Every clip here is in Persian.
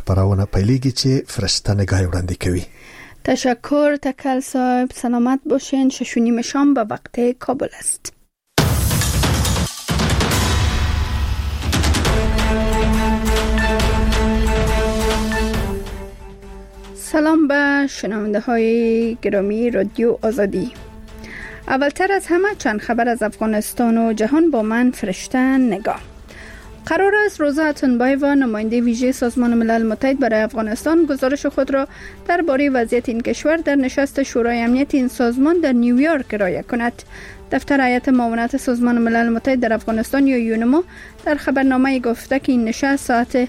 خبرونه پیلیږي چې فرشته نگاه وړاندې کوي. تشکر تکل صاحب، سلامت باشین. 6:30 شام به وقت کابل است. سلام به شنونده های گرامی رادیو آزادی. اولتر از همه چند خبر از افغانستان و جهان با من فرشته نگاه. قرار است روزا اتنبایوا، نماینده ویژه سازمان ملل متحد برای افغانستان، گزارش خود را درباره وضعیت این کشور در نشست شورای امنیت این سازمان در نیویورک ارائه کند. دفتر هیئت معاونت سازمان ملل متحد در افغانستان یا یونما در خبرنامه گفته که این نشست ساعت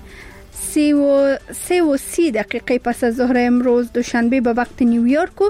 3:30 پس از ظهر امروز دوشنبه به وقت نیویورک و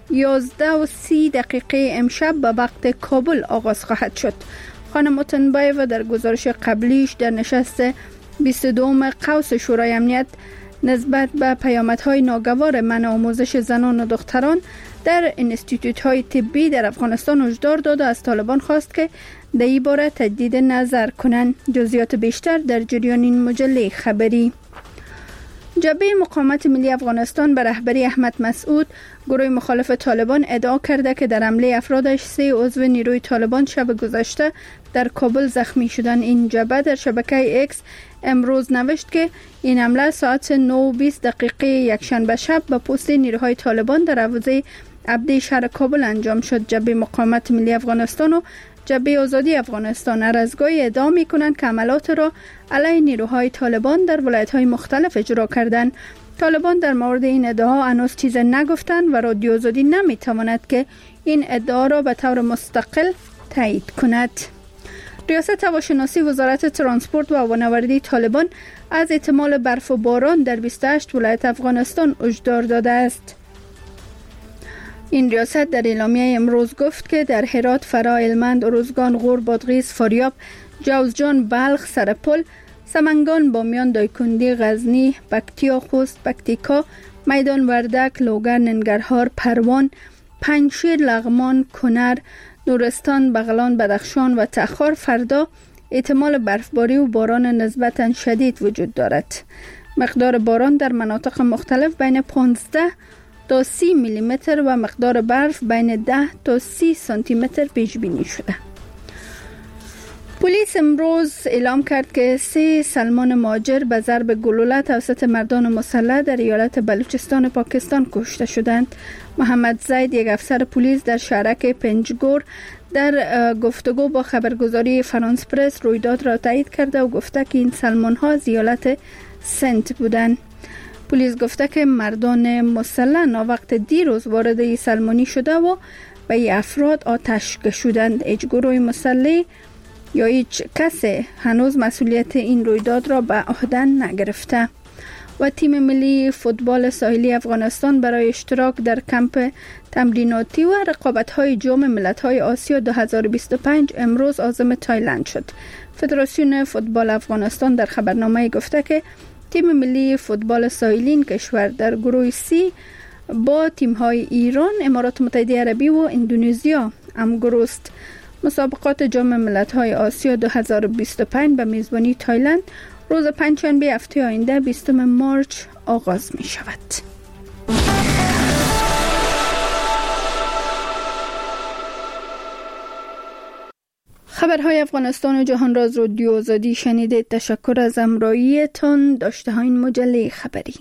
11:30 امشب به وقت کابل آغاز خواهد شد. خانم اتنبایوا در گزارش قبلیش در نشست 22 قوس شورای امنیت نسبت به پیامدهای ناگوار منع آموزش زنان و دختران در انستیتوت‌های طبی در افغانستان هشدار داد و از طالبان خواست که در این باره تجدید نظر کنند. جزئیات بیشتر در جریان این مجله خبری. جبهه مقاومت ملی افغانستان به رهبری احمد مسعود، گروه مخالف طالبان، ادعا کرده که در حمله افرادش 3 عضو نیروی طالبان شب گذشته در کابل زخمی شدند. این جبهه در شبکه اکس امروز نوشت که این حمله ساعت 9:20 یکشنبه شب به پست نیروهای طالبان در حوزه عبدی شهر کابل انجام شد. جبهه مقاومت ملی افغانستان و جبهه آزادی افغانستان هر از گاهی ادعا می‌کنند که عملات را علیه نیروهای طالبان در ولایت‌های مختلف اجرا کردند. طالبان در مورد این ادعا هنوز چیز نگفتند و رادیو آزادی نمی‌تواند که این ادعا را به طور مستقل تایید کند. ریاست هواشناسی وزارت ترانسپورت و هوانوردی طالبان از احتمال برف و باران در 28 ولایت افغانستان هشدار داده است. این ریاست در اعلامیه امروز گفت که در هرات، فرا، هلمند، ارزگان، غور، بادغیس، فاریاب، جوزجان، بلخ، سرپل، سمنگان، بامیان، دایکنډي، غزنی، پکتیا، خوست، پکتیکا، میدان وردک، لوگر، ننگرهار، پروان، پنجشیر، لغمان، کنر، نورستان، بغلان، بدخشان و تخار فردا احتمال برفباری و باران نسبتاً شدید وجود دارد. مقدار باران در مناطق مختلف بین 15 تا 30 میلیمتر و مقدار برف بین 10 تا 30 سانتی متر پیش بینی شده. پلیس امروز اعلام کرد که 3 سلمان مهاجر به ضرب گلوله توسط مردان مسلح در ایالت بلوچستان پاکستان کشته شدند. محمد زید، یک افسر پلیس در شهرک پنجگور، در گفتگو با خبرگزاری فرانس پرس رویداد را تایید کرده و گفته که این سلمان ها از ایالت سنت بودند. پلیس گفته که مردان مسلح ناوقت دیروز وارد این سلمانی شده و به این افراد آتش کشیدند. هیچ گروه مسلح یا هیچ کسی هنوز مسئولیت این رویداد را به عهده نگرفته. و تیم ملی فوتبال ساحلی افغانستان برای اشتراک در کمپ تمریناتی و رقابت‌های جام ملت‌های آسیا 2025 امروز عازم تایلند شد. فدراسیون فوتبال افغانستان در خبرنامه گفته که تیم ملی فوتبال ساحلی این کشور در گروه سی با تیم‌های ایران، امارات متحده عربی و اندونزیا همگروه است. مسابقات جام ملت‌های آسیا 2025 به میزبانی تایلند روز پنجشنبه هفته آینده 20 مارچ آغاز می شود. خبرهای افغانستان و جهان را از رادیو آزادی شنیدید. تشکر از همراهیتان. داشته های مجله خبری.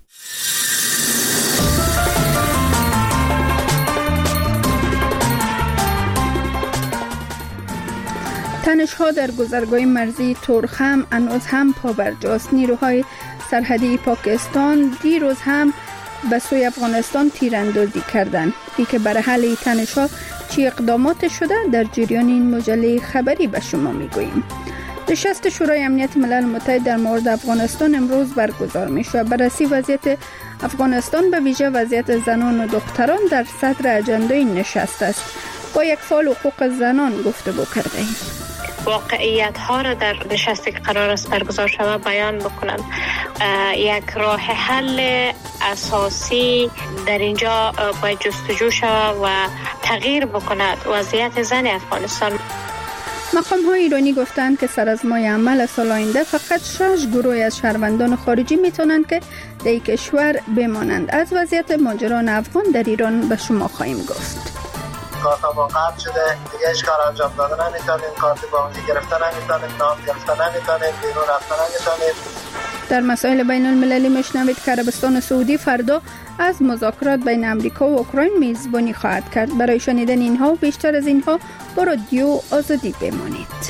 تنش‌ها در گذرگاه مرزی تورخم هنوز هم پابرجاست. نیروهای سرحدی پاکستان دیروز هم به سوی افغانستان تیراندازی کردند. ای که برای حل این تنش‌ها چی اقدامات شده در جریان این مجله خبری به شما میگوییم. نشست شورای امنیت ملل متحد در مورد افغانستان امروز برگزار میشه. بررسی وضعیت افغانستان به ویژه وضعیت زنان و دختران در صدر اجنده این نشست است. با یک فعال حقوق زنان گفتگو کرده ایم. واقعیت ها را در نشستی که قرار است برگزار شود بیان بکنم. یک راه حل اساسی در اینجا باید جستجو شود و تغییر بکند وضعیت زن افغانستان. مقام‌های ایرانی گفتند که سر از ماه عمل سال آینده فقط 6 گروه از شهروندان خارجی میتونند که در کشور بمانند. از وضعیت مهاجران افغان در ایران به شما خواهیم گفت. کارت ما قطع شده، دیگه هیچ کار انجام دادن نمیتونیم، کارت بانکی گرفتن نمیتونیم، نام گرفتن نمیتونیم، بیرون رفتن نمیتونیم. در مسائل بین المللی میشنوید که عربستان سعودی فردا از مذاکرات بین امریکا و اوکراین میزبانی خواهد کرد. برای شنیدن اینها و بیشتر از اینها با رادیو آزادی بمانید.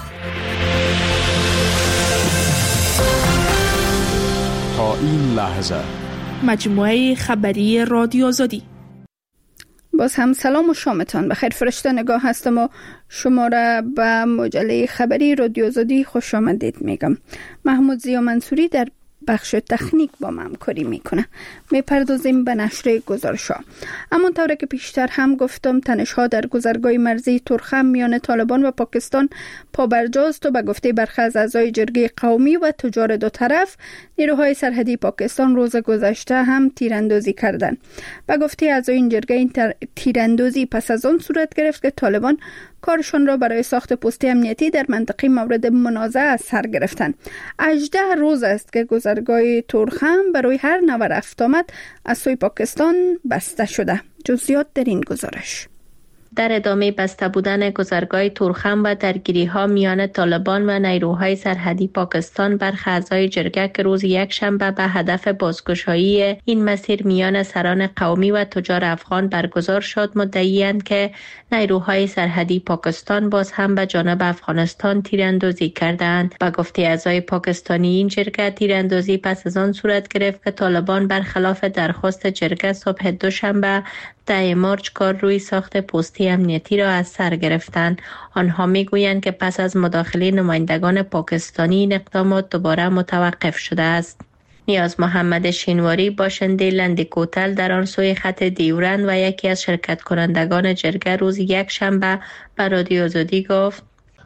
تا این لحظه مجموعه خبری رادیو آزادی. باز هم سلام و شامتان بخیر. فرشته نگاه هستم و شما را به مجله خبری رادیو آزادی خوش آمدید میگم. محمود زیا منصوری در بخش تکنیک با من همکاری میکنه. میپردازیم به نشر گزارش‌ها. اما طوری که پیشتر هم گفتم، تنش‌ها در گذرگاه مرزی تورخم میان طالبان و پاکستان پابرجاست و به گفته برخی از اعضای جرگه قومی و تجار دو طرف، نیروهای سرحدی پاکستان روز گذشته هم تیراندازی کردند. به گفته اعضای این جرگه، این تیراندازی پس از آن صورت گرفت که طالبان کارشان را برای ساخت پستی امنیتی در منطقه مورد منازعه از سر گرفتند. 18 روز است که گذرگاه تورخم برای هر نوع رفت آمد از سوی پاکستان بسته شده. جزئیات در این گزارش. در ادامه بسته بودن گذرگاه تورخم و درگیری‌ها میان طالبان و نیروهای سرحدی پاکستان، برخی اعضای جرگه که روز یکشنبه به هدف بازگشایی این مسیر میان سران قومی و تجار افغان برگزار شد، مدعی‌اند که نیروهای سرحدی پاکستان باز هم به جانب افغانستان تیراندازی کردند. به گفته اعضای پاکستانی این جرگه، تیراندازی پس از آن صورت گرفت که طالبان برخلاف درخواست جرگه صبح دوشنبه 10 مارچ کار روی ساخت پستی امنیتی را از سر گرفتند. آنها میگویند که پس از مداخله نمایندگان پاکستانی این اقدامات دوباره متوقف شده است. نیاز محمد شینواری، باشنده لندکوتل در آن سوی خط دیورند و یکی از شرکت کنندگان جرگه، روز یکشنبه به رادیو آزادی گفت: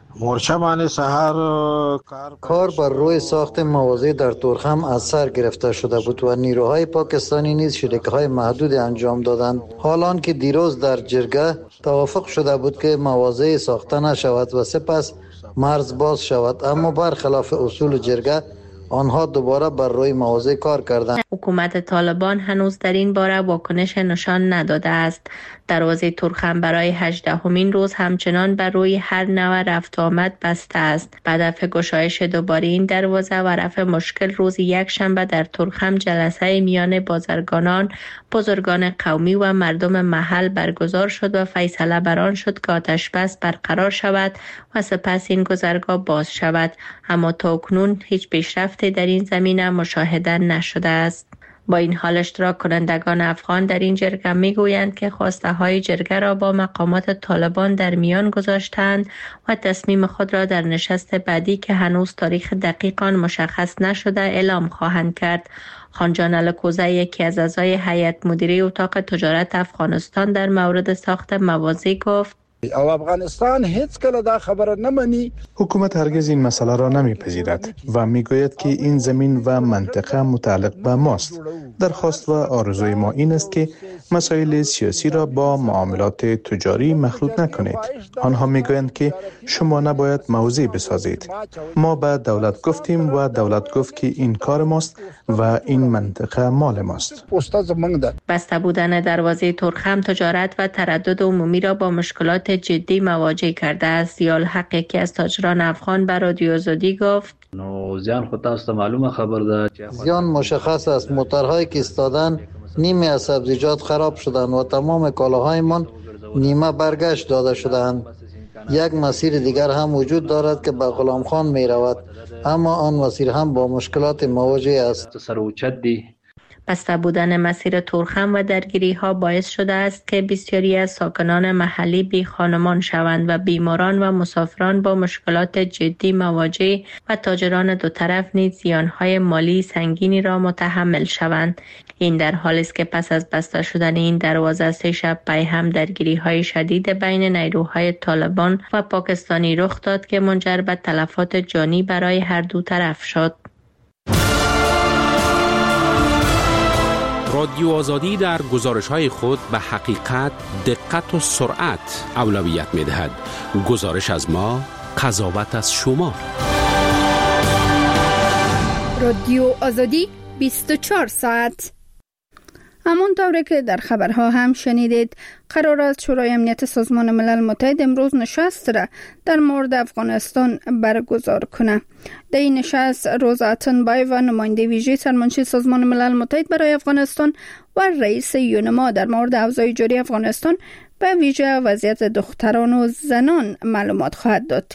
کار بر روی ساخت مواضع در تورخم از سر گرفته شده بود و نیروهای پاکستانی نیز شریک‌های محدود انجام دادند. حالان که دیروز در جرگه توافق شده بود که مواضع ساخته نشود و سپس مرز باز شود، اما برخلاف اصول جرگه آنها دوباره بر روی مواضع کار کردند. حکومت طالبان هنوز در این باره واکنش نشان نداده است. دروازه تورخم برای 18مین روز همچنان بر روی هر نوع رفت آمد بسته است. به هدف گشایش دوباره این دروازه و رفع مشکل، روز یکشنبه در تورخم جلسه میان بازرگانان، بزرگان قومی و مردم محل برگزار شد و فیصله بر آن شد که آتش بس برقرار شود و سپس این گذرگاه باز شود. اما تا اکنون هیچ پیشرفتی در این زمینه مشاهده نشده است. با این حال اشتراک کنندگان افغان در این جرگه میگویند که خواسته های جرگه را با مقامات طالبان در میان گذاشتند و تصمیم خود را در نشست بعدی که هنوز تاریخ دقیق آن مشخص نشده اعلام خواهند کرد. خانجان الکوزه، یکی از اعضای هیئت مدیره اتاق تجارت افغانستان، در مورد ساخت مواضع گفت: او افغانستان هیچ کله دا خبر نمانی. حکومت هرگز این مسئله را نمیپذیرد و میگوید که این زمین و منطقه متعلق به ماست. درخواست و آرزوی ما این است که مسائل سیاسی را با معاملات تجاری مخلوط نکنید. آنها میگویند که شما نباید موضع بسازید. ما به دولت گفتیم و دولت گفت که این کار ماست و این منطقه مال ماست. بسته بودن دروازه تورخم تجارت و تردد عمومی را با مشکلات جدی مواجه کرده است. یال حق، یکی از تاجران افغان، به رادیو آزادی گفت: زیان خود تاسو معلومه خبر ده. زیان مشخص است. موترهایی که ایستادن، نیمه از سبزیجات خراب شدند و تمام کالاهایمان نیمه برگشت داده شدند. یک مسیر دیگر هم وجود دارد که به غلام خان می رود، اما آن مسیر هم با مشکلات مواجه است. بسته بودن مسیر تورخم و درگیری ها باعث شده است که بسیاری از ساکنان محلی بی خانمان شوند و بیماران و مسافران با مشکلات جدی مواجه و تاجران دو طرف نیز زیانهای مالی سنگینی را متحمل شوند. این در حالی است که پس از بسته شدن این دروازه 3 شب پی هم درگیری های شدید بین نیروهای طالبان و پاکستانی رخ داد که منجر به تلفات جانی برای هر دو طرف شد. رادیو آزادی در گزارش‌های خود به حقیقت، دقت و سرعت اولویت می‌دهد. گزارش از ما قضاوت از شما. رادیو آزادی 24 ساعت. همون طوری که در خبرها هم شنیدید، قرار است شورای امنیت سازمان ملل متحد امروز نشست را در مورد افغانستان برگزار کنه. در این نشست روزا اتنبایوا نماینده ویژه سرمنشی سازمان ملل متحد برای افغانستان و رئیس یونما در مورد اوضاع جاری افغانستان به ویژه وضعیت دختران و زنان معلومات خواهد داد.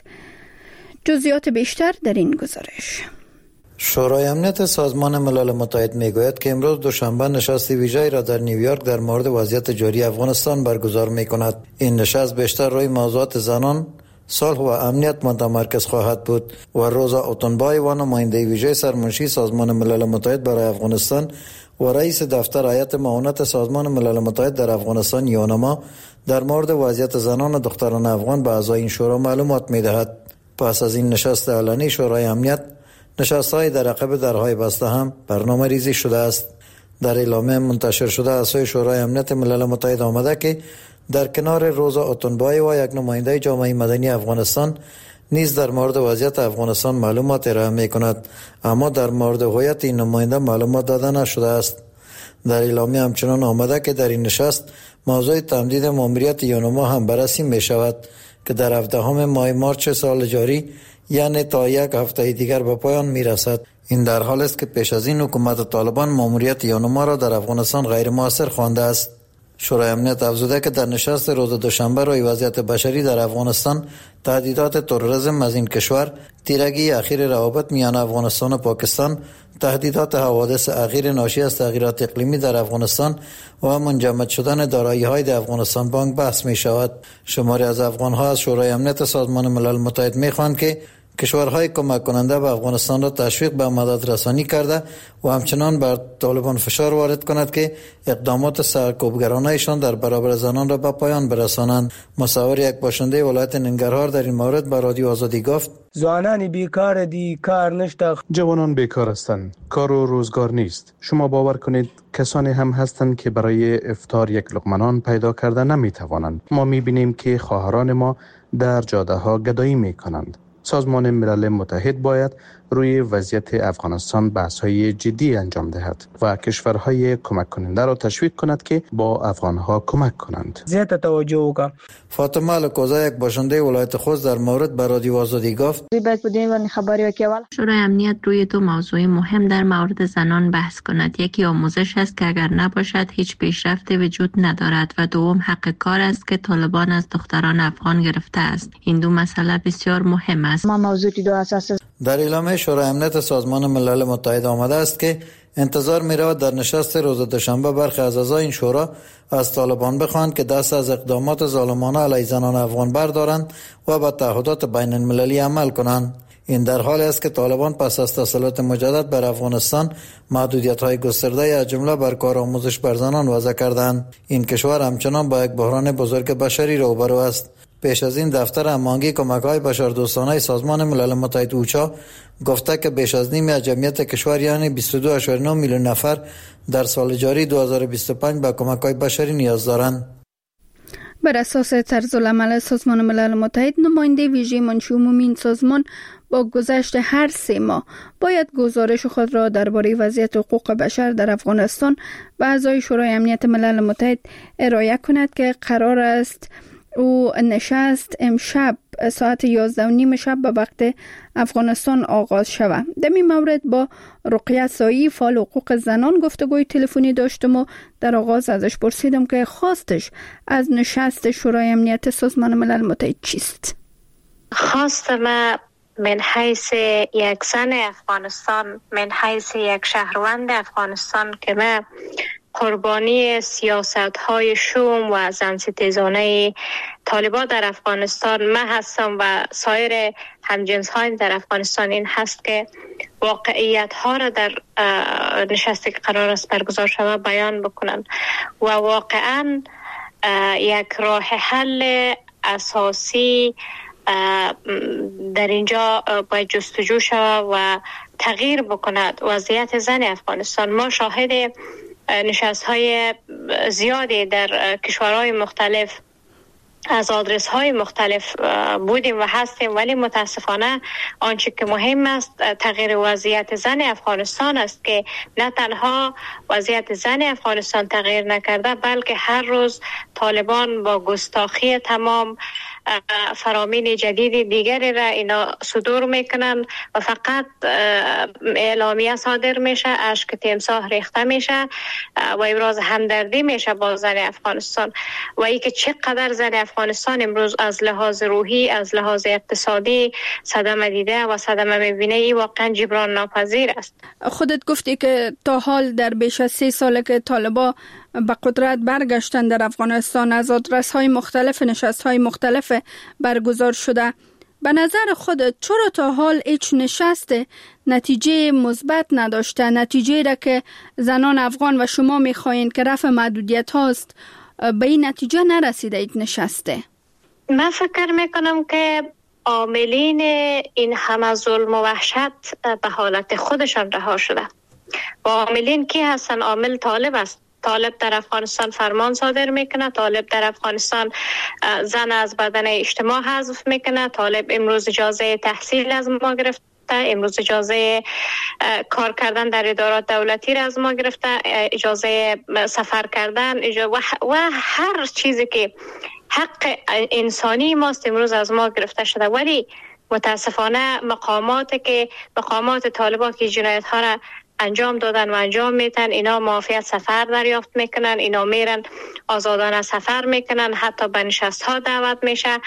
جزئیات بیشتر در این گزارش. شورای امنیت سازمان ملل متحد میگوید که امروز دوشنبه نشست ویژه‌ای را در نیویورک در مورد وضعیت جاری افغانستان برگزار می‌کند. این نشست بیشتر روی موضوعات زنان، صلح و امنیت متمرکز خواهد بود و روزا اتنبایوا نماینده ویژه سرمنشی سازمان ملل متحد برای افغانستان و رئیس دفتر هیئت معاونت سازمان ملل متحد در افغانستان یونما در مورد وضعیت زنان و دختران افغان به اعضای این شورا معلومات می‌دهد. پس از این نشست علنی شورای امنیت نشست‌های در عقب درهای بسته هم برنامه ریزی شده است. در اعلامیه منتشر شده از سوی شورای امنیت ملل متحد آمده که در کنار روزا اتنبایوا یک نماینده جامعه مدنی افغانستان نیز در مورد وضعیت افغانستان معلومات ارائه می‌کند، اما در مورد هویت این نماینده معلومات داده نشده است. در اعلامیه همچنان آمده که در این نشست موضوع تمدید ماموریت یونما هم بررسی می‌شود که در 17 ماه مارچ سال جاری، یعنی تا یک هفته دیگر به پایان میرسد. این در حال است که پیش از این حکومت طالبان ماموریت یونما را در افغانستان غیر مؤثر خوانده است. شورای امنیت افزوده که در نشست روز دوشنبه روی وضعیت بشری در افغانستان، تهدیدات تروریسم از این کشور، تیرگی اخیر روابط میان افغانستان و پاکستان، تهدیدات حوادث اخیر ناشی از تغییرات اقلیمی در افغانستان و منجمد شدن دارایی‌های در افغانستان بانک بحث می شود. شماری از افغان‌ها از شورای امنیت سازمان ملل متحد می‌خواهند که کشورهای کمک کننده به افغانستان را تشویق به مدد رسانی کرده و همچنان بر طالبان فشار وارد کند که اقدامات سرکوبگرانه‌شان در برابر زنان را به پایان برسانند. مصور یک باشنده ولایت ننگرهار در این مورد به رادیو آزادی گفت: زنان بیکار دی، کار نشته، جوانان بیکار هستند، کار و روزگار نیست. شما باور کنید کسانی هم هستند که برای افطار یک لقمه نان پیدا کرده نمی‌توانند. ما می‌بینیم که خواهران ما در جاده‌ها گدایی می‌کنند. سازمان ملل متحد باید روی وضعیت افغانستان بحث‌های جدی انجام دهد و کشورهای کمک کننده را تشویق کند که با افغان‌ها کمک کنند. زیاد توجه وکړه. فاطمه الکوزا یک باشنده ولایت خوست در مورد به رادیو آزادی گفت: شورای امنیت روی دو موضوع مهم در مورد زنان بحث کند. یکی آموزش است که اگر نباشد هیچ پیشرفتی وجود ندارد و دوم حق کار است که طالبان از دختران افغان گرفته است. این دو مسئله بسیار مهم است. در اعلامیه شورای امنیت سازمان ملل متحد آمده است که انتظار می رود در نشست روز دوشنبه برخی از اعضای این شورا از طالبان بخواهند که دست از اقدامات ظالمانه علیه زنان افغان بردارند و به تعهدات بین المللی عمل کنند. این در حالی است که طالبان پس از تسلط مجدد بر افغانستان محدودیت‌های گسترده از جمله بر کار آموزش بر زنان وضع کردند. این کشور همچنان با یک بحران بزرگ بشری روبرو است. پیش از این دفتر هماهنگی کمک‌های بشردوستانه سازمان ملل متحد اوچا گفته که بیش از نیم از جمعیت کشور یعنی 22.9 میلیون نفر در سال جاری 2025 به کمک‌های بشری نیاز دارند. بر اساس طرزالعمل سازمان ملل متحد، نماینده ویژه منشی عمومی این سازمان با گذشت هر 3 ماه باید گزارش خود را درباره وضعیت حقوق بشر در افغانستان به اعضای شورای امنیت ملل متحد ارائه کند که قرار است او نشست امشب ساعت 11:30 شب به وقت افغانستان آغاز شود. در این مورد با رقیه سایی فعال حقوق زنان گفتگوی تلفنی داشتم و در آغاز ازش پرسیدم که خواستش از نشست شورای امنیت سازمان ملل متحد چیست. خواست ما من حیث یک زن افغانستان، من حیث یک شهروند افغانستان که من قربانی سیاست‌های شوم و زنستیزانه طالبان در افغانستان من هستم و سایر همجنس‌های در افغانستان، این هست که واقعیت‌ها را در نشستی که قرار است برگزار شود بیان بکنن و واقعاً یک راه حل اساسی در اینجا باید جستجو شود و تغییر بکند وضعیت زن افغانستان. ما شاهد نشست‌های زیادی در کشورهای مختلف از آدرس های مختلف بودیم و هستیم، ولی متاسفانه آنچه که مهم است تغییر وضعیت زن افغانستان است که نه تنها وضعیت زن افغانستان تغییر نکرده، بلکه هر روز طالبان با گستاخی تمام فرامین جدید دیگری را اینا صدور میکنن و فقط اعلامیه صادر میشه، اشک تمساح ریخته میشه و ابراز همدردی میشه با زن افغانستان و ای که چقدر زن افغانستان امروز از لحاظ روحی، از لحاظ اقتصادی صدمه دیده و صدمه میبینه، ای واقعا جبران ناپذیر است. خودت گفتی که تا حال در بیش از 3 ساله که طالبان به قدرت برگشتن در افغانستان از آدرس‌های مختلف نشست‌های مختلف برگزار شده. به نظر خودت چرا تا حال هیچ نشست نتیجه مثبت نداشته؟ نتیجه را که زنان افغان و شما می‌خواین که رفع محدودیت هاست به این نتیجه نرسیده این نشسته؟ من فکر میکنم که عاملین این همه ظلم و وحشت به حالت خودشان رها شده. و عاملین کی هستن؟ عامل طالب است. طالب در افغانستان فرمان صادر میکنه، طالب در افغانستان زن از بدن اجتماع حذف میکنه، طالب امروز اجازه تحصیل از ما گرفته، امروز اجازه کار کردن در ادارات دولتی را از ما گرفته، اجازه سفر کردن و هر چیزی که حق انسانی ماست امروز از ما گرفته شده. ولی متاسفانه مقامات طالبان که جنایت ها را انجام دادن و انجام میتن، اینا معافیت سفر دریافت میکنن، اینا میرن آزادانه سفر میکنن، حتی به نشست ها دعوت میشه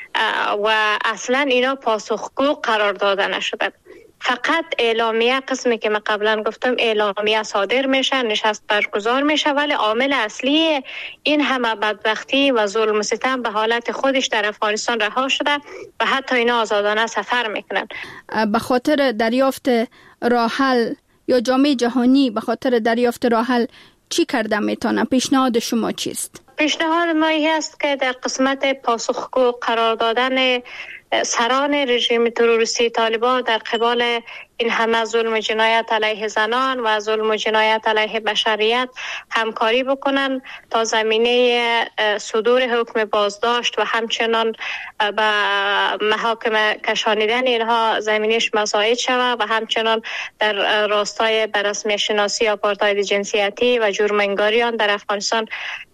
و اصلا اینا پاسخگو قرار داده نشده. فقط اعلامیه، قسمی که من قبلا گفتم، اعلامیه صادر میشه، نشست برگزار میشه، ولی عامل اصلی این همه بدبختی و ظلم و ستم به حالت خودش در افغانستان رها شده و حتی اینا آزادانه سفر میکنن. به خاطر دریافت راه حل یا جامعه جهانی به خاطر دریافت راه حل چی کرده میتونه؟ پیشنهاد شما چیست؟ پیشنهاد ما این است که در قسمت پاسخگو قرار دادن سران رژیم تروریستی طالبان در قبال این همه ظلم و جنایت علیه زنان و ظلم و جنایت علیه بشریت همکاری بکنن تا زمینه صدور حکم بازداشت و همچنان به محاکم کشانیدن اینها زمینش مساعد شود و همچنان در راستای به رسمیت شناسی آپارتاید جنسیتی و جرم‌انگاریان در افغانستان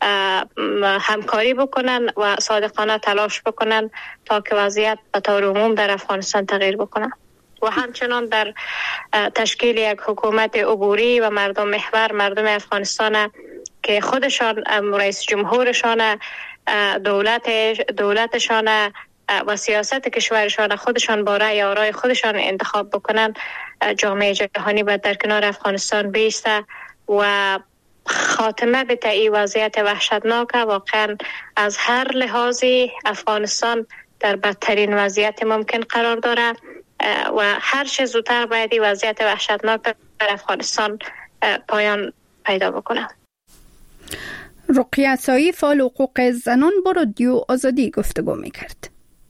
همکاری بکنن و صادقانه تلاش بکنن تا که وضعیت به طور عموم در افغانستان تغییر بکنه و همچنان در تشکیل یک حکومت عبوری و مردم محور، مردم افغانستان که خودشان رئیس جمهورشان، دولتشان و سیاست کشورشان خودشان با رأی آرای خودشان انتخاب بکنن، جامعه جهانی باید در کنار افغانستان بیسته و خاتمه به این وضعیت وحشتناک. واقعا از هر لحاظی افغانستان در بدترین وضعیت ممکن قرار داره و هر چه زودتر باید این وضعیت وحشتناک در افغانستان پایان پیدا بکنه. رقیه سایی، فعال حقوق زنان، با رادیو آزادی گفتگو میکرد.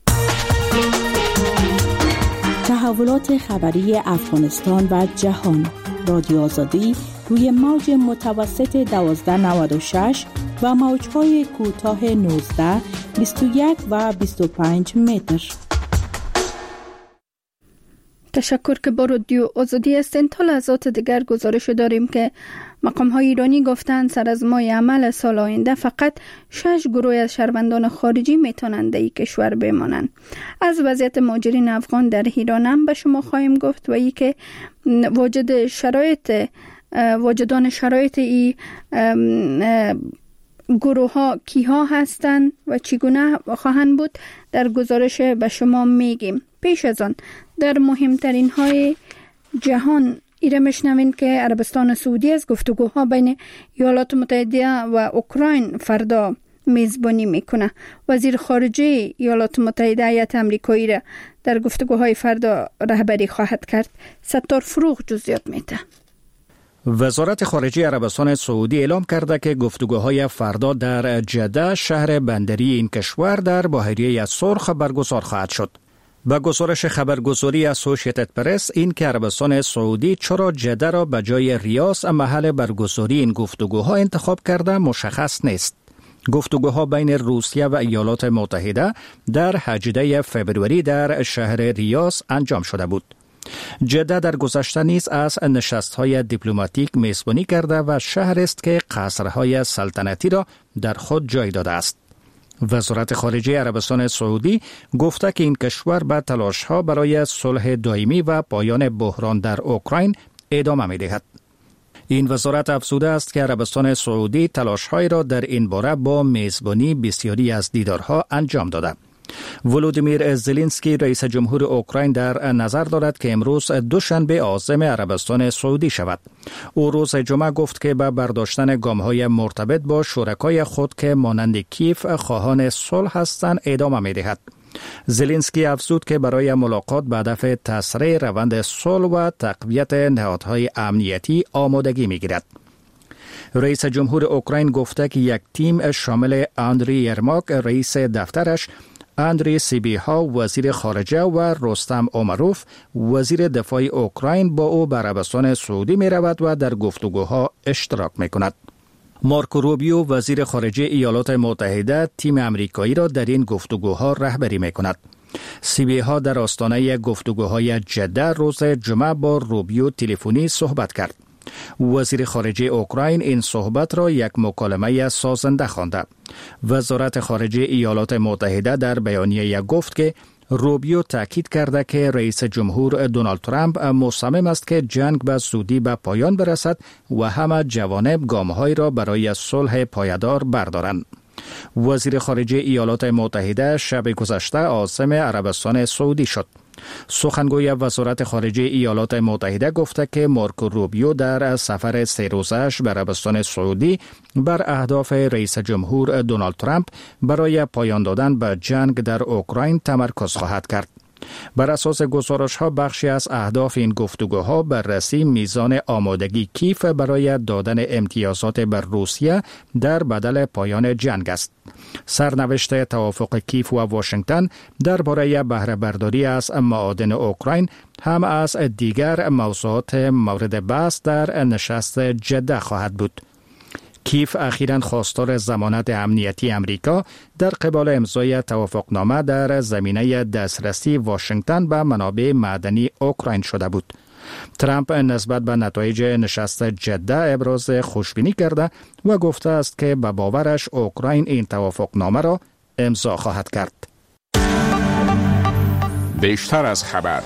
تحولات خبری افغانستان و جهان. رادیو آزادی روی موج متوسط 1296 و موج‌های کوتاه 19، 21 و 25 متر. تشکر که با رادیو آزادی هستین. تا لحظات دیگر گزارش داریم که مقام‌های ایرانی گفتند سر از ماه عمل سال آینده فقط 6 گروه از شهروندان خارجی میتونند در کشور بمانند. از وضعیت مهاجرین افغان در ایران هم به شما خواهیم گفت و ای که واجدان شرایط ای گروه ها کیها هستند و چگونه خواهند بود در گزارش به شما میگیم. پیش از آن در مهمترین های جهان ایره میشنوین که عربستان سعودی از گفتگوها بین ایالات متحده و اوکراین فردا میزبانی میکنه. وزیر خارجه ایالات متحده ایالات آمریکایی را در گفتگوهای فردا رهبری خواهد کرد. ستار فروغ جزئیات میده. وزارت خارجه عربستان سعودی اعلام کرده که گفتگوهای فردا در جده، شهر بندری این کشور، در بحیره سرخ برگزار خواهد شد. با گزارش خبرگزاری اسوسییتد پرس، این که عربستان سعودی چرا جده را به جای ریاض محل برگزاری این گفتگوها انتخاب کرده مشخص نیست. گفتگوها بین روسیه و ایالات متحده در 18 فوریه در شهر ریاض انجام شده بود. جده در گذشته نیز از نشست‌های دیپلماتیک میزبانی کرده و شهر است که قصرهای سلطنتی را در خود جای داده است. وزارت خارجه عربستان سعودی گفته که این کشور به تلاش‌ها برای صلح دائمی و پایان بحران در اوکراین ادامه می‌دهد. این وزارت افزوده است که عربستان سعودی تلاش‌های را در این باره با میزبانی بسیاری از دیدارها انجام داده. ولودیمیر زلنسکی رئیس جمهور اوکراین در نظر دارد که امروز دوشنبه عازم عربستان سعودی شود. او روز جمعه گفت که به برداشتن گام‌های مرتبط با شرکای خود که مانند کیف خواهان صلح هستند ادامه می‌دهد. زلنسکی افزود که برای ملاقات به هدف تسریع روند صلح و تقویت نهادهای امنیتی آمادگی می‌گیرد. رئیس جمهور اوکراین گفته که یک تیم شامل آندری یرماک رئیس دفترش، اندری سیبیها وزیر خارجه و رستم اومروف وزیر دفاع اوکراین با او به عربستان سعودی می رود و در گفتگوها اشتراک می کند. مارکو روبیو وزیر خارجه ایالات متحده تیم امریکایی را در این گفتگوها رهبری می کند. سیبیها در آستانه گفتگوهای جده روز جمعه با روبیو تلفنی صحبت کرد. وزیر خارجه اوکراین این صحبت را یک مکالمه سازنده خوانده. وزارت خارجه ایالات متحده در بیانیه گفت که روبیو تاکید کرده که رئیس جمهور دونالد ترامپ مصمم است که جنگ به زودی به پایان برسد و همه جوانب گام‌هایی را برای صلح پایدار بردارند. وزیر خارجه ایالات متحده شب گذشته عازم عربستان سعودی شد. سخنگوی وزارت خارجه ایالات متحده گفته که مارکو روبیو در سفر 3 روزه‌اش به عربستان سعودی بر اهداف رئیس جمهور دونالد ترامپ برای پایان دادن به جنگ در اوکراین تمرکز خواهد کرد. بر اساس گزارش‌ها بخشی از اهداف این گفتگوها بررسی میزان آمادگی کیف برای دادن امتیازات بر روسیه در بدل پایان جنگ است. سرنوشت توافق کیف و واشنگتن درباره بهره برداری از معادن اوکراین هم از دیگر موضوعات مورد بحث در نشست جده خواهد بود. کیف اخیراً خواستار ضمانت امنیتی امریکا در قبال امضای توافقنامه در زمینه دسترسی واشنگتن به منابع معدنی اوکراین شده بود. ترامپ نسبت به نتایج نشست جده ابراز خوشبینی کرده و گفته است که به باورش اوکراین این توافقنامه را امضا خواهد کرد. بیشتر از خبر.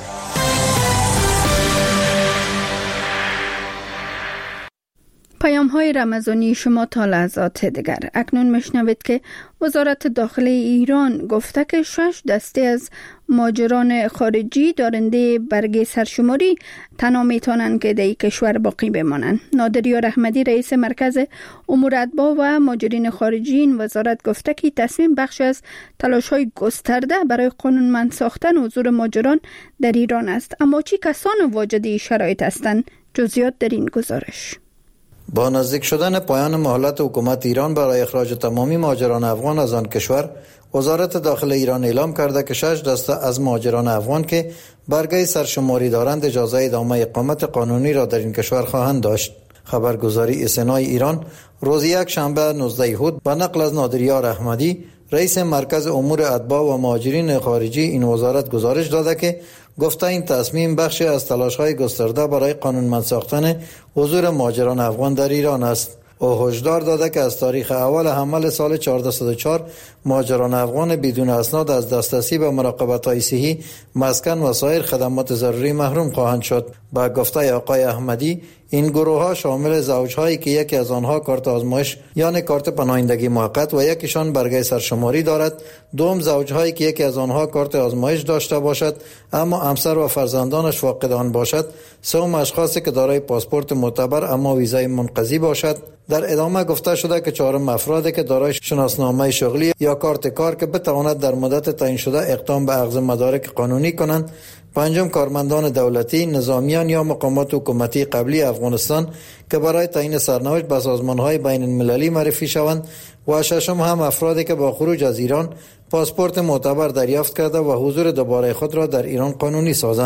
پیام های رمضانی شما تا لحظات دیگر. اکنون میشنوید که وزارت داخلی ایران گفته که 6 دسته از مهاجران خارجی دارنده برگه سرشماری تنها میتونن که در کشور باقی بمانند. نادریار احمدی رئیس مرکز امور اتباع و مهاجرین خارجی این وزارت گفته که تصمیم بخش از تلاش‌های گسترده برای قانونمند ساختن حضور مهاجران در ایران است. اما چه کسان واجد این شرایط هستند؟ جزئیات در این گزارش. با نزدیک شدن پایان مهلت حکومت ایران برای اخراج تمامی مهاجران افغان از آن کشور، وزارت داخلی ایران اعلام کرده که 6 دسته از مهاجران افغان که برگه سرشماری دارند اجازه ادامه اقامت قانونی را در این کشور خواهند داشت. خبرگزاری اسنای ایران روز یک شنبه 19 اود با نقل از نادریار احمدی رئیس مرکز امور اتباع و مهاجرین خارجی این وزارت گزارش داده که گفته این تصمیم بخشی از تلاش‌های گسترده برای قانونمند ساختن حضور مهاجران افغان در ایران است. او هشدار داده که از تاریخ اول حمل سال 1404 مهاجران افغان بدون اسناد از دسترسی به مراقبت‌های صحی، مسکن و سایر خدمات ضروری محروم خواهند شد. با گفته آقای احمدی این گروه‌ها شامل زوج‌هایی که یکی از آنها کارت آزمایش یعنی کارت پناهندگی موقت و یکیشان برگه سرشماری دارد، دوم زوج‌هایی که یکی از آنها کارت آزمایش داشته باشد اما همسر و فرزندانش فاقد آن باشد، سوم اشخاصی که دارای پاسپورت معتبر اما ویزای منقضی باشد. در ادامه گفته شده که چهارم افرادی که دارای شناسنامه شغلی یا کارت کار که بتواند در مدت تعیین شده اقدام به اخذ مدارک قانونی کنند، پنجم کارمندان دولتی، نظامیان یا مقامات حکومتی قبلی افغانستان که برای تعیین سرنوشت به سازمان‌های بین المللی معرفی شوند و ششم هم افرادی که با خروج از ایران پاسپورت معتبر دریافت کرده و حضور دوباره خود را در ایران قانونی سازند.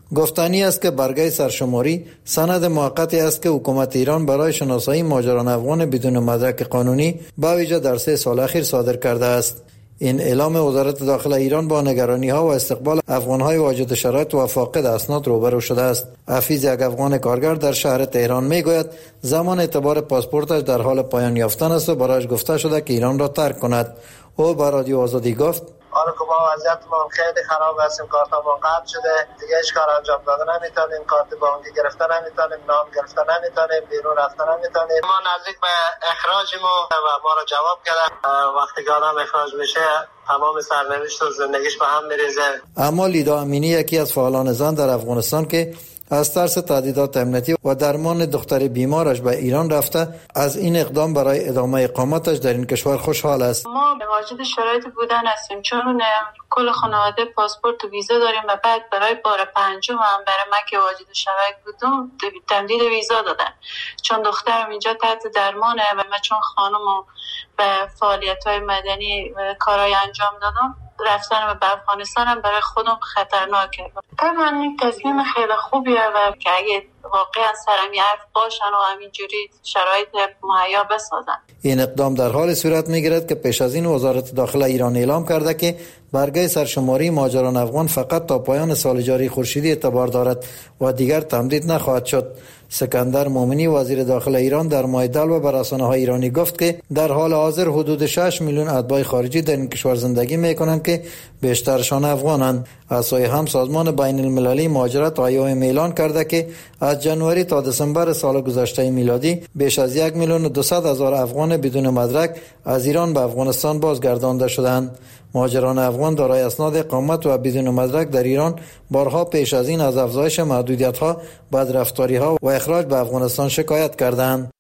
گفتنی است که برگه سرشماری سند موقتی است که حکومت ایران برای شناسایی مهاجران افغان بدون مدرک قانونی به ویژه در 3 سال اخیر صادر کرده است. این اعلام وزارت داخله ایران با نگرانی ها و استقبال افغان های واجد شرایط و فاقد اسناد روبرو شده است. حفیظ، یک افغان کارگر در شهر تهران، میگوید زمان اعتبار پاسپورتش در حال پایان یافتن است و برایش گفته شده که ایران را ترک کند. او به رادیو آزادی گفت: حالا که ما وضعیتمون خیلی خراب هستیم، کارتمون قطع شده، دیگه هیچ کار انجام دادن نمیتونیم، کارت بانکی گرفتن نمیتونیم، نام گرفتن نمیتونیم، بیرون رفتن نمیتونیم. ما نزدیک به اخراجیم و ما را جواب کردن. وقتی که آدم اخراج میشه تمام سرنوشت و زندگیش به هم میریزه. اما لیدا امینی، یکی از فعالان زن در افغانستان که از ترس تهدیدات امنیتی و درمان دختر بیمارش به ایران رفته، از این اقدام برای ادامه اقامتش در این کشور خوشحال است. ما واجد شرایط بودن هستیم، چون کل خانواده پاسپورت و ویزا داریم و بعد برای بار 5 هم برای من که واجد شرایط بودم تمدید ویزا دادن، چون دخترم اینجا تحت درمانه و من چون خانمو به فعالیت‌های مدنی کارهای انجام دادم، رفتن به افغانستانم برای خودم خطرناکه. طبعا این تصمیم خیلی خوبیه و که اگه واقعا سرم حرف باشن و همینجوری شرایط مهیا بسازن. این اقدام در حال صورت میگیرد که پیش از این وزارت داخله ایران اعلام کرده که برگه سرشماری مهاجران افغان فقط تا پایان سال جاری خورشیدی اعتبار دارد و دیگر تمدید نخواهد شد. سکندر مومنی، وزیر داخله ایران، در ماه دلو به رسانه‌های ایرانی گفت که در حال حاضر حدود 6 میلیون اتباع خارجی در این کشور زندگی میکنند که بیشترشان افغانند. از سوی هم سازمان بین المللی مهاجرت IOM اعلان کرده که از جنوری تا دسامبر سال گذشته میلادی بیش از 1,200,000 افغان بدون مدرک از ایران به افغانستان بازگردانده شدند. مهاجران افغان دارای اسناد اقامت و بدون مدرک در ایران بارها پیش از این از افزایش محدودیت‌ها، بدرفتاری‌ها و اخراج به افغانستان شکایت کردند.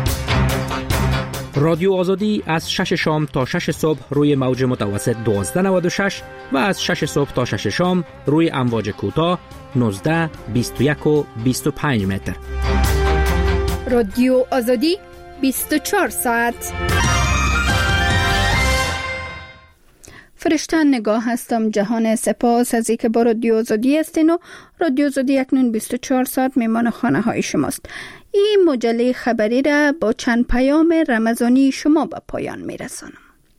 رادیو آزادی از 6 شام تا 6 صبح روی موج متوسط 1296 و از 6 صبح تا 6 شام روی امواج کوتاه 19، 21 و 25 متر. رادیو آزادی 24 ساعت. فرشته نگاه هستم. جهان سپاس از اینکه با رادیو آزادی هستین و رادیو آزادی اکنون 24 ساعت میمان خانه های شماست. این مجله خبری را با چند پیام رمضانی شما به پایان میرسانم.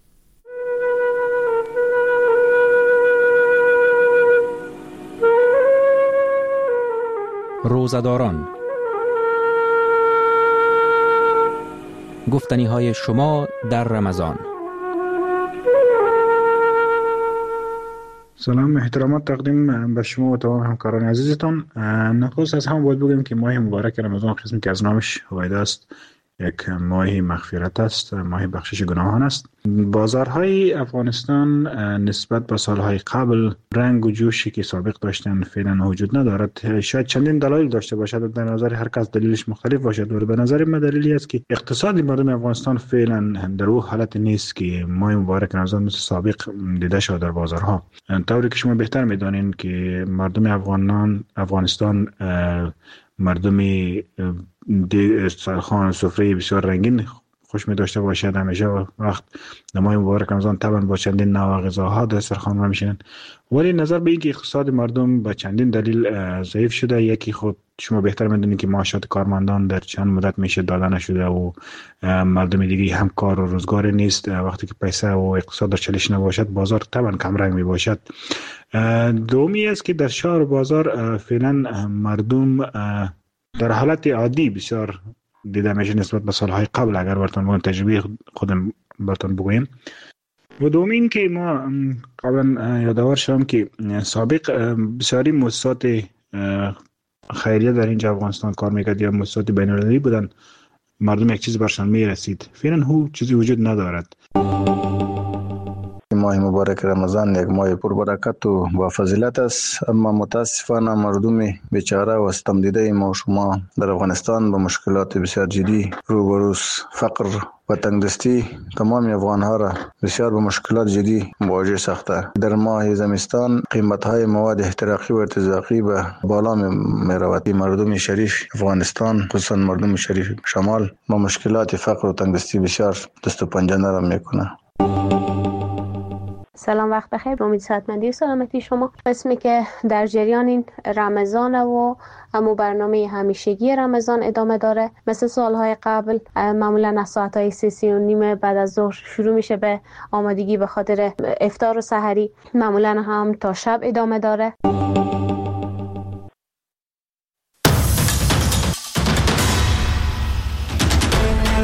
روزه‌داران، گفتنی های شما در رمضان. سلام، احترامات تقدیم به شما و تمام همکاران عزیزتان. نخست از هم باید بگم که ماه مبارک رمضان قسمی که از نامش هویدا است، یک ماه مغفرت است، ماه بخشش گناهان است. بازارهای افغانستان نسبت به سالهای قبل رنگ و جوشی که سابق داشتن فعلا وجود ندارد. شاید چندین دلایل داشته باشد، در نظر هر کس دلیلش مختلف باشد، و به نظر من دلیلی است که اقتصاد مردم افغانستان فعلا در او حالت نیست که ماه مبارک رمضان مثل سابق دیده شد در بازارها. طوری که شما بهتر میدانید که مردم افغانستان مردمی خان سفره بسیار رنگین خوش می داشته باشد. همیشه وقت ماه مبارک رمضان طبعا با چندین نوع غذاها دسترخوان را میشینند، ولی نظر به اینکه اقتصاد مردم با چندین دلیل ضعیف شده، یکی خود شما بهتر میدونید که معاشات کارمندان در چند مدت میشه داده نشده و مردم دیگه هم کار و روزگار نیست. وقتی که پیسه و اقتصاد در چالش نباشد، بازار طبعا کم رنگ می باشد. دومی است که در شهر و بازار فعلا مردم در حالت عادی بسیار دیده میشه نسبت به سالهای قبل، اگر براتون تجربه خودم براتون بگویم. و دومین که ما قبلا یادآور شدم که سابق بسیاری مؤسسات خیریه در اینجا افغانستان کار میکرد یا مؤسسات بین‌المللی بودن، مردم یک چیز برشان میرسید. فعلا هو چیزی وجود ندارد. ماه مبارک رمضان یک ماه پربرکت و با فضیلت است، اما متاسفانه مردم بیچاره و ستم دیده ما و شما در افغانستان با مشکلات بسیار جدی روبروست. فقر و تنگدستی تمام افغانها را بسیار با مشکلات جدی مواجه ساخته. در ماه زمستان قیمت‌های مواد احتراقی و ارتزاقی به بالا می‌رود. مردم شریف افغانستان، خصوصا مردم شریف شمال، با مشکلات فقر و تنگدستی بسیار دست و پنجه نرم میکنه. سلام، وقت بخیر. امید صحتمندی و سلامتی شما. قسمی که در جریان این رمضان و همون برنامه همیشگی رمضان ادامه داره. مثل سالهای قبل معمولا از ساعتهای 3:30 بعد از ظهر شروع میشه به آمادگی به خاطر افطار و سحری. معمولا هم تا شب ادامه داره.